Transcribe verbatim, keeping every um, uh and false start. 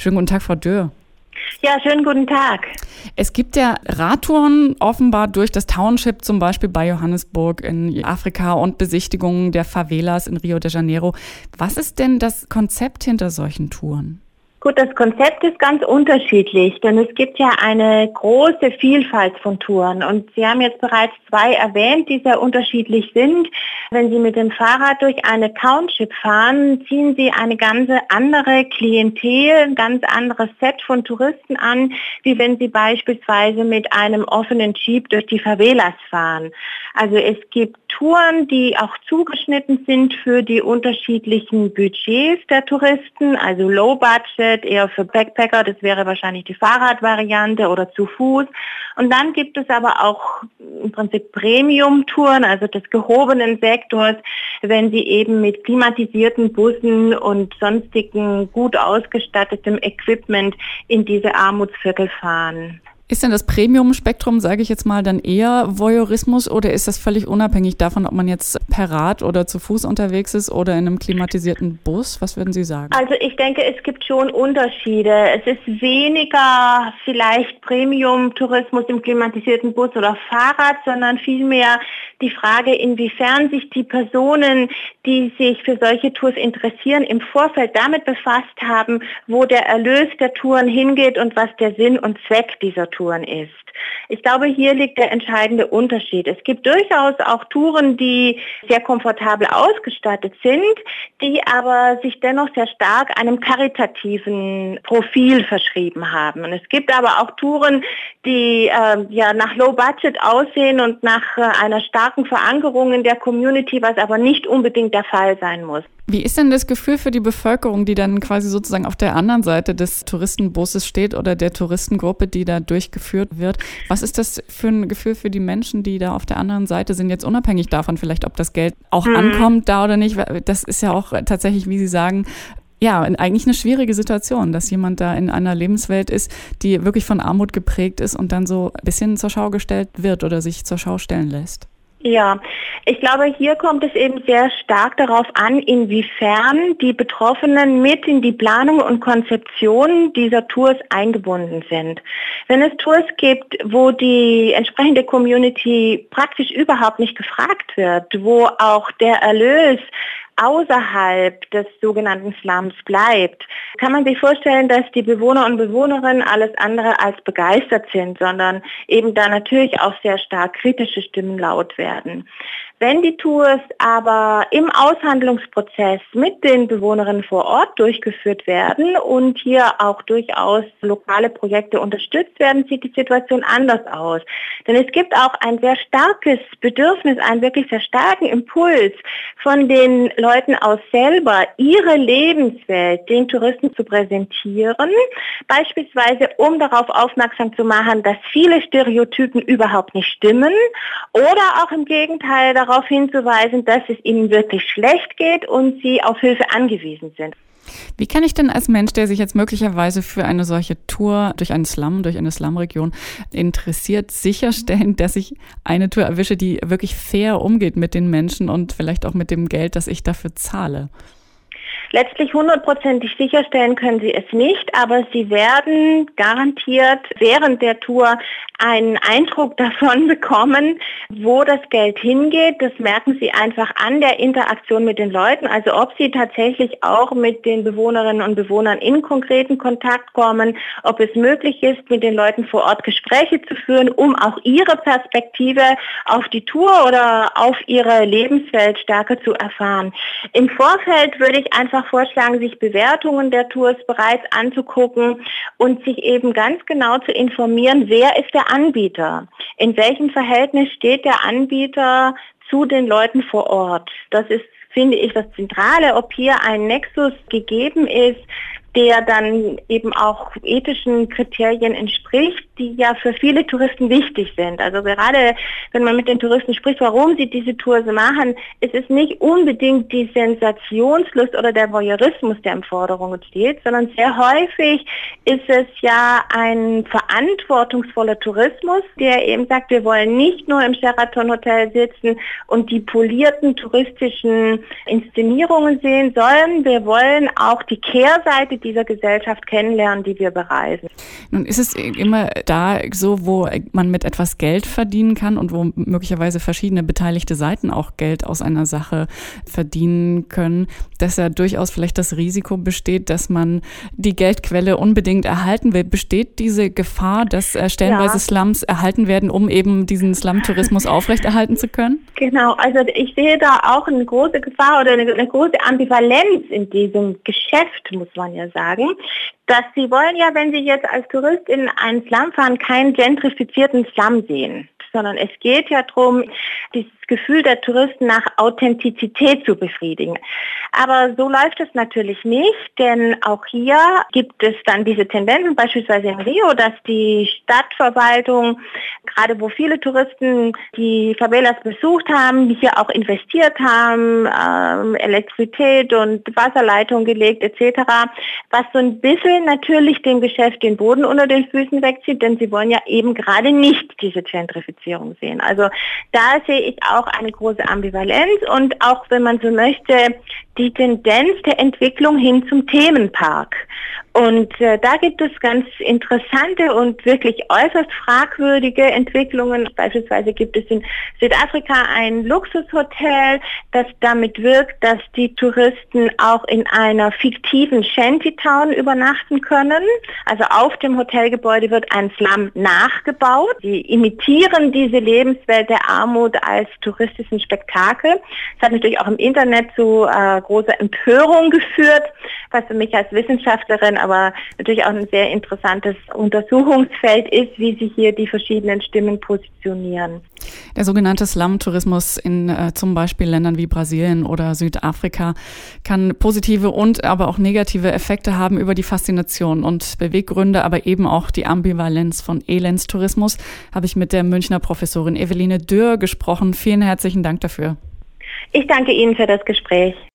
Schönen guten Tag, Frau Dürr. Ja, schönen guten Tag. Es gibt ja Radtouren offenbar durch das Township, zum Beispiel bei Johannesburg in Afrika und Besichtigungen der Favelas in Rio de Janeiro. Was ist denn das Konzept hinter solchen Touren? Gut, das Konzept ist ganz unterschiedlich, denn es gibt ja eine große Vielfalt von Touren und Sie haben jetzt bereits zwei erwähnt, die sehr unterschiedlich sind. Wenn Sie mit dem Fahrrad durch eine Township fahren, ziehen Sie eine ganz andere Klientel, ein ganz anderes Set von Touristen an, wie wenn Sie beispielsweise mit einem offenen Jeep durch die Favelas fahren. Also es gibt Touren, die auch zugeschnitten sind für die unterschiedlichen Budgets der Touristen, also Low Budget, eher für Backpacker, das wäre wahrscheinlich die Fahrradvariante oder zu Fuß. Und dann gibt es aber auch im Prinzip Premium-Touren, also des gehobenen Sektors, wenn sie eben mit klimatisierten Bussen und sonstigen gut ausgestattetem Equipment in diese Armutsviertel fahren. Ist denn das Premium-Spektrum, sage ich jetzt mal, dann eher Voyeurismus oder ist das völlig unabhängig davon, ob man jetzt per Rad oder zu Fuß unterwegs ist oder in einem klimatisierten Bus? Was würden Sie sagen? Also ich denke, es gibt schon Unterschiede. Es ist weniger vielleicht Premium-Tourismus im klimatisierten Bus oder Fahrrad, sondern vielmehr die Frage, inwiefern sich die Personen, die sich für solche Tours interessieren, im Vorfeld damit befasst haben, wo der Erlös der Touren hingeht und was der Sinn und Zweck dieser Touren ist. Ich glaube, hier liegt der entscheidende Unterschied. Es gibt durchaus auch Touren, die sehr komfortabel ausgestattet sind, die aber sich dennoch sehr stark einem karitativen Profil verschrieben haben. Und es gibt aber auch Touren, die äh, ja nach Low Budget aussehen und nach äh, einer starken Verankerung in der Community, was aber nicht unbedingt der Fall sein muss. Wie ist denn das Gefühl für die Bevölkerung, die dann quasi sozusagen auf der anderen Seite des Touristenbusses steht oder der Touristengruppe, die da durchgeführt wird? Was ist das für ein Gefühl für die Menschen, die da auf der anderen Seite sind, jetzt unabhängig davon vielleicht, ob das Geld auch hm. ankommt da oder nicht? Das ist ja auch tatsächlich, wie Sie sagen, ja, eigentlich eine schwierige Situation, dass jemand da in einer Lebenswelt ist, die wirklich von Armut geprägt ist und dann so ein bisschen zur Schau gestellt wird oder sich zur Schau stellen lässt. Ja, ich glaube, hier kommt es eben sehr stark darauf an, inwiefern die Betroffenen mit in die Planung und Konzeption dieser Tours eingebunden sind. Wenn es Tours gibt, wo die entsprechende Community praktisch überhaupt nicht gefragt wird, wo auch der Erlös außerhalb des sogenannten Slums bleibt, kann man sich vorstellen, dass die Bewohner und Bewohnerinnen alles andere als begeistert sind, sondern eben da natürlich auch sehr stark kritische Stimmen laut werden. Wenn die Tours aber im Aushandlungsprozess mit den Bewohnerinnen vor Ort durchgeführt werden und hier auch durchaus lokale Projekte unterstützt werden, sieht die Situation anders aus. Denn es gibt auch ein sehr starkes Bedürfnis, einen wirklich sehr starken Impuls von den Leuten aus selber, ihre Lebenswelt den Touristen zu präsentieren, beispielsweise um darauf aufmerksam zu machen, dass viele Stereotypen überhaupt nicht stimmen oder auch im Gegenteil darauf hinzuweisen, dass es ihnen wirklich schlecht geht und sie auf Hilfe angewiesen sind. Wie kann ich denn als Mensch, der sich jetzt möglicherweise für eine solche Tour durch einen Slum, durch eine Slumregion interessiert, sicherstellen, dass ich eine Tour erwische, die wirklich fair umgeht mit den Menschen und vielleicht auch mit dem Geld, das ich dafür zahle? Letztlich hundertprozentig sicherstellen können Sie es nicht, aber Sie werden garantiert während der Tour einen Eindruck davon bekommen, wo das Geld hingeht. Das merken Sie einfach an der Interaktion mit den Leuten, also ob Sie tatsächlich auch mit den Bewohnerinnen und Bewohnern in konkreten Kontakt kommen, ob es möglich ist, mit den Leuten vor Ort Gespräche zu führen, um auch ihre Perspektive auf die Tour oder auf ihre Lebenswelt stärker zu erfahren. Im Vorfeld würde ich einfach vorschlagen, sich Bewertungen der Tours bereits anzugucken und sich eben ganz genau zu informieren, wer ist der Anbieter? In welchem Verhältnis steht der Anbieter zu den Leuten vor Ort? Das ist, finde ich, das Zentrale, ob hier ein Nexus gegeben ist, der dann eben auch ethischen Kriterien entspricht, die ja für viele Touristen wichtig sind. Also gerade wenn man mit den Touristen spricht, warum sie diese Tours machen, ist es nicht unbedingt die Sensationslust oder der Voyeurismus, der im Vordergrund steht, sondern sehr häufig ist es ja ein verantwortungsvoller Tourismus, der eben sagt, wir wollen nicht nur im Sheraton Hotel sitzen und die polierten touristischen Inszenierungen sehen, sondern wir wollen auch die Kehrseite dieser Gesellschaft kennenlernen, die wir bereisen. Nun ist es immer da so, wo man mit etwas Geld verdienen kann und wo möglicherweise verschiedene beteiligte Seiten auch Geld aus einer Sache verdienen können, dass ja durchaus vielleicht das Risiko besteht, dass man die Geldquelle unbedingt erhalten will. Besteht diese Gefahr, dass äh, stellenweise ja. Slums erhalten werden, um eben diesen Slum-Tourismus aufrechterhalten zu können? Genau, also ich sehe da auch eine große Gefahr oder eine, eine große Ambivalenz in diesem Geschäft, muss man ja sagen. Dass Sie wollen ja, wenn Sie jetzt als Tourist in einen Slum fahren, keinen gentrifizierten Slum sehen, sondern es geht ja darum, dieses Gefühl der Touristen nach Authentizität zu befriedigen. Aber so läuft es natürlich nicht, denn auch hier gibt es dann diese Tendenzen, beispielsweise in Rio, dass die Stadtverwaltung, gerade wo viele Touristen die Favelas besucht haben, hier auch investiert haben, ähm, Elektrizität und Wasserleitung gelegt et cetera, was so ein bisschen natürlich dem Geschäft den Boden unter den Füßen wegzieht, denn sie wollen ja eben gerade nicht diese Gentrifizierung sehen. Also da sehe ich auch eine große Ambivalenz und auch, wenn man so möchte, die Tendenz der Entwicklung hin zum Themenpark. Und äh, da gibt es ganz interessante und wirklich äußerst fragwürdige Entwicklungen. Beispielsweise gibt es in Südafrika ein Luxushotel, das damit wirkt, dass die Touristen auch in einer fiktiven Shantytown übernachten können. Also auf dem Hotelgebäude wird ein Slum nachgebaut. Sie imitieren diese Lebenswelt der Armut als touristischen Spektakel. Das hat natürlich auch im Internet zu äh, großer Empörung geführt, was für mich als Wissenschaftlerin aber natürlich auch ein sehr interessantes Untersuchungsfeld ist, wie sich hier die verschiedenen Stimmen positionieren. Der sogenannte Slum-Tourismus in äh, zum Beispiel Ländern wie Brasilien oder Südafrika kann positive und aber auch negative Effekte haben über die Faszination und Beweggründe, aber eben auch die Ambivalenz von Elendstourismus, habe ich mit der Münchner Professorin Eveline Dürr gesprochen. Vielen herzlichen Dank dafür. Ich danke Ihnen für das Gespräch.